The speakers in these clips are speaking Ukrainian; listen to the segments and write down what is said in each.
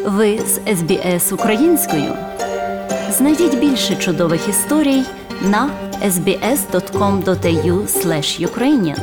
Ви з СБС українською. Знайдіть більше чудових історій на sbs.com.au/ukrainian.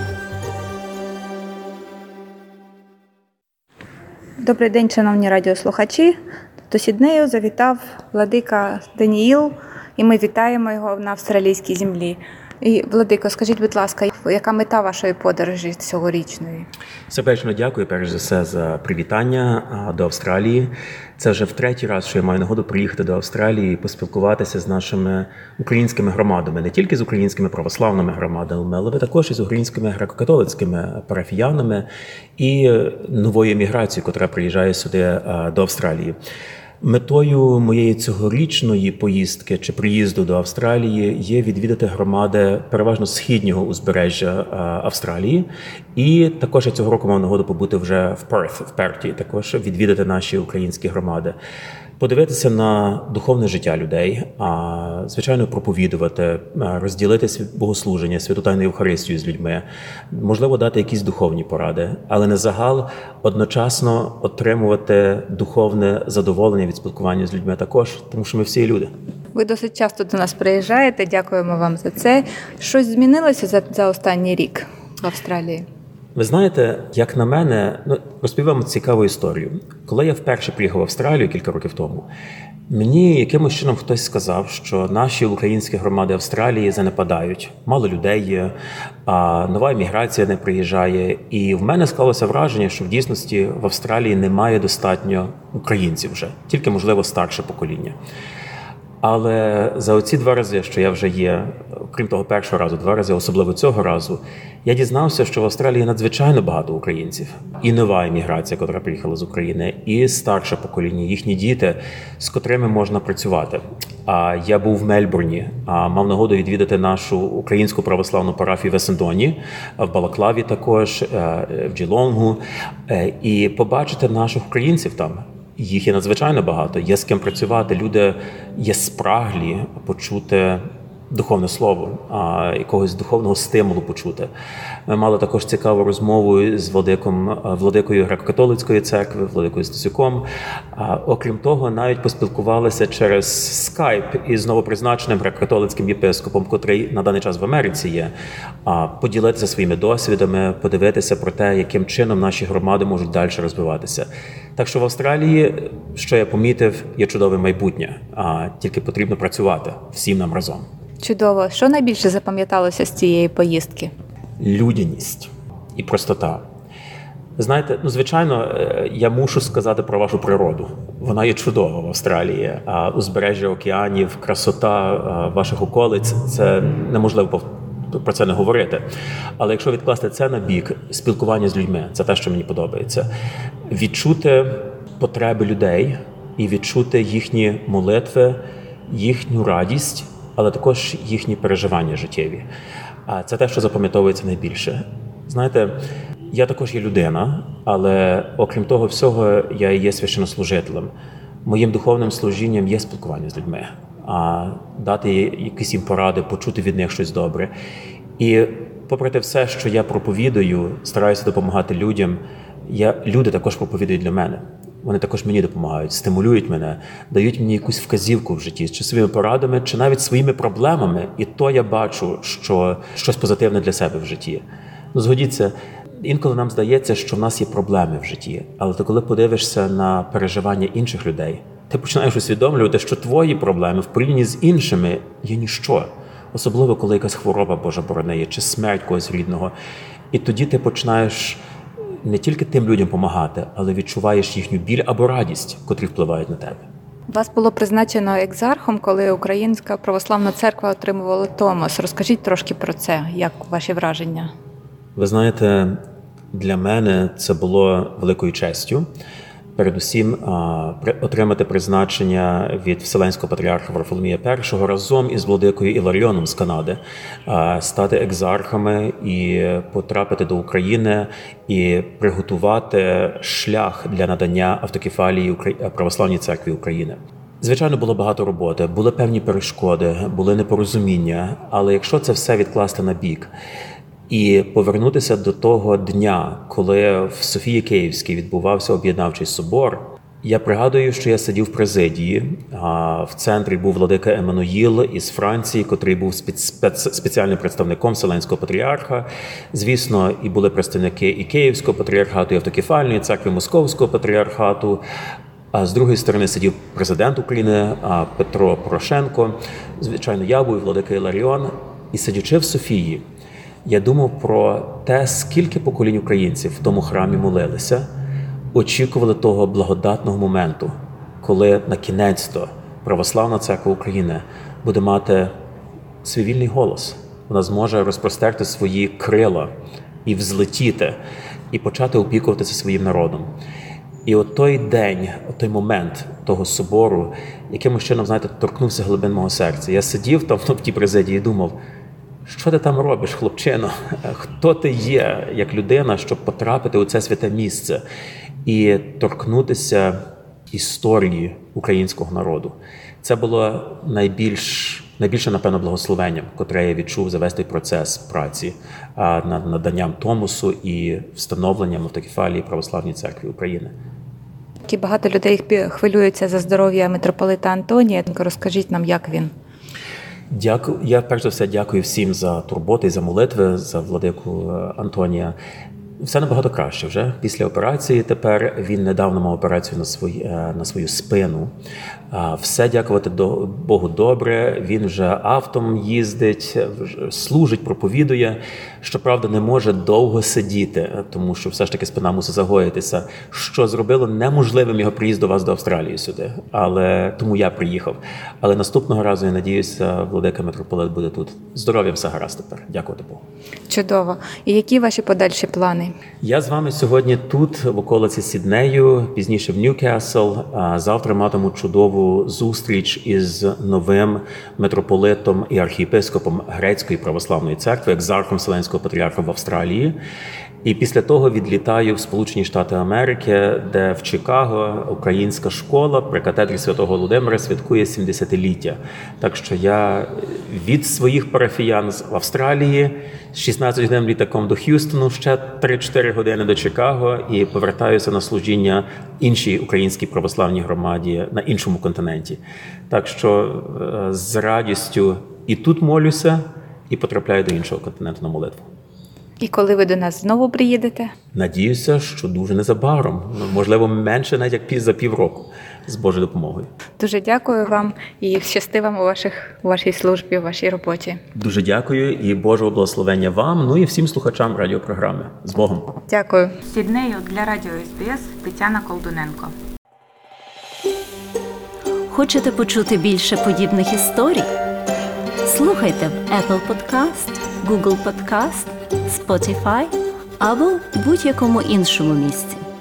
Добрий день, шановні радіослухачі. До Сіднею завітав владика Даніїл, і ми вітаємо його на австралійській землі. І, владико, скажіть, будь ласка, яка мета вашої подорожі цьогорічної? Сердечно дякую, перш за все, за привітання до Австралії. Це вже в третій раз, що я маю нагоду приїхати до Австралії і поспілкуватися з нашими українськими громадами. Не тільки з українськими православними громадами, але також і з українськими греко-католицькими парафіянами і новою еміграцією, яка приїжджає сюди до Австралії. Метою моєї цьогорічної поїздки чи приїзду до Австралії є відвідати громади переважно східнього узбережжя Австралії. І також я цього року мав нагоду побути вже в Перті, також відвідати наші українські громади. Подивитися на духовне життя людей, звичайно, проповідувати, розділити богослуження, святотайну Євхаристію з людьми, можливо, дати якісь духовні поради, але не загал одночасно отримувати духовне задоволення від спілкування з людьми також, тому що ми всі люди. Ви досить часто до нас приїжджаєте, дякуємо вам за це. Щось змінилося за останній рік в Австралії? Ви знаєте, як на мене, розповім вам цікаву історію. Коли я вперше приїхав в Австралію кілька років тому, мені якимось чином хтось сказав, що наші українські громади Австралії занепадають. Мало людей є, нова еміграція не приїжджає. І в мене склалося враження, що в дійсності в Австралії немає достатньо українців вже, тільки, можливо, старше покоління. Але за оці 2 рази, що я вже є, крім того першого разу, 2 рази, особливо цього разу, я дізнався, що в Австралії надзвичайно багато українців. І нова еміграція, яка приїхала з України, і старше покоління, їхні діти, з котрими можна працювати. Я був в Мельбурні, мав нагоду відвідати нашу українську православну парафію в Есендоні, в Балаклаві також, в Джелонгу, і побачити наших українців там. Їх є надзвичайно багато, є з ким працювати, люди є спраглі почути духовне слово, якогось духовного стимулу почути. Ми мали також цікаву розмову з владикою Греко-католицької церкви, владикою Стасюком. Окрім того, навіть поспілкувалися через скайп із новопризначеним греко-католицьким єпископом, котрий на даний час в Америці є, поділитися своїми досвідами, подивитися про те, яким чином наші громади можуть далі розвиватися. Так що в Австралії, що я помітив, є чудове майбутнє, тільки потрібно працювати всім нам разом. Чудово. Що найбільше запам'яталося з цієї поїздки? Людяність і простота. Знаєте, звичайно, я мушу сказати про вашу природу. Вона є чудова в Австралії. Узбережжя океанів, красота ваших околиць – це неможливо про це не говорити. Але якщо відкласти це на бік, спілкування з людьми – це те, що мені подобається. Відчути потреби людей і відчути їхні молитви, їхню радість, але також їхні переживання життєві. Це те, що запам'ятовується найбільше. Знаєте, я також є людина, але окрім того всього, я є священнослужителем. Моїм духовним служінням є спілкування з людьми, дати якісь їм поради, почути від них щось добре. І попри те все, що я проповідую, стараюся допомагати людям, люди також проповідують для мене. Вони також мені допомагають, стимулюють мене, дають мені якусь вказівку в житті, чи своїми порадами, чи навіть своїми проблемами. І то я бачу, що щось позитивне для себе в житті. Згодіться, інколи нам здається, що в нас є проблеми в житті. Але ти коли подивишся на переживання інших людей, ти починаєш усвідомлювати, що твої проблеми в порівнянні з іншими є ніщо. Особливо, коли якась хвороба, Божа борони є, чи смерть когось рідного. І тоді ти починаєш не тільки тим людям допомагати, але відчуваєш їхню біль або радість, котрі впливають на тебе. Вас було призначено екзархом, коли Українська православна церква отримувала Томос. Розкажіть трошки про це, як ваші враження? Ви знаєте, для мене це було великою честю. Передусім, отримати призначення від Вселенського патріарха Варфоломія І разом із владикою Іларіоном з Канади, стати екзархами і потрапити до України і приготувати шлях для надання автокефалії Православній церкві України. Звичайно, було багато роботи, були певні перешкоди, були непорозуміння, але якщо це все відкласти на бік і повернутися до того дня, коли в Софії Київській відбувався об'єднавчий собор, Я пригадую, що я сидів в президії, а в центрі був владика Еммануїл із Франції, котрий був спеціальним представником Вселенського патріарха. Звісно, і були представники і Київського патріархату, і Автокефальної церкви Московського патріархату. А з другої сторони сидів президент України Петро Порошенко. Звичайно, я був, владика Іларіон. І сидячи в Софії, я думав про те, скільки поколінь українців в тому храмі молилися, очікували того благодатного моменту, коли на кінець-то Православна Церква України буде мати свій вільний голос. Вона зможе розпростерти свої крила і взлетіти, і почати опікуватися своїм народом. І от той день, от той момент того собору, якимось чином, знаєте, торкнувся глибин мого серця. Я сидів там в тій президії і думав, що ти там робиш, хлопчино? Хто ти є, як людина, щоб потрапити у це святе місце і торкнутися історії українського народу? Це було найбільше, напевно, благословенням, котре я відчув за весь той процес праці над наданням Томосу і встановленням автокефалії Православній Церкві України. Багато людей хвилюються за здоров'я митрополита Антонія. Розкажіть нам, як він? Дякую. Я перш за все дякую всім за турботи і за молитви за владику Антонія. Все набагато краще вже. Після операції тепер він недавно мав операцію на свою спину. Все, дякувати Богу, добре. Він вже автом їздить, служить, проповідує. Щоправда, не може довго сидіти, тому що все ж таки спина мусить загоїтися, що зробило неможливим його приїзд до вас до Австралії сюди. Тому я приїхав. Але наступного разу, я надіюся, владика митрополит буде тут. Здоров'ям все гаразд тепер. Дякувати Богу. Чудово. І які ваші подальші плани? Я з вами сьогодні тут, в околиці Сіднею, пізніше в Ньюкасл. Завтра матиму чудову зустріч із новим митрополитом і архієпископом Грецької православної церкви, екзархом Вселенського патріарха в Австралії. І після того відлітаю в Сполучені Штати Америки, де в Чикаго українська школа при катедрі Святого Володимира святкує 70-ліття. Так що я від своїх парафіян з Австралії, 16 годин літаком до Х'юстону, ще 3-4 години до Чикаго і повертаюся на служіння іншій українській православній громаді на іншому континенті. Так що з радістю і тут молюся, і потрапляю до іншого континенту на молитву. І коли ви до нас знову приїдете? Надіюся, що дуже незабаром. Можливо, менше навіть як за півроку, з Божою допомогою. Дуже дякую вам і щасти вам у вашій службі, у вашій роботі. Дуже дякую і Божого благословення вам, ну і всім слухачам радіопрограми. З Богом. Дякую. З Сіднею для Радіо СБС Тетяна Колдуненко. Хочете почути більше подібних історій? Слухайте в Apple Podcast, Google Podcast, Spotify або будь-якому іншому місці.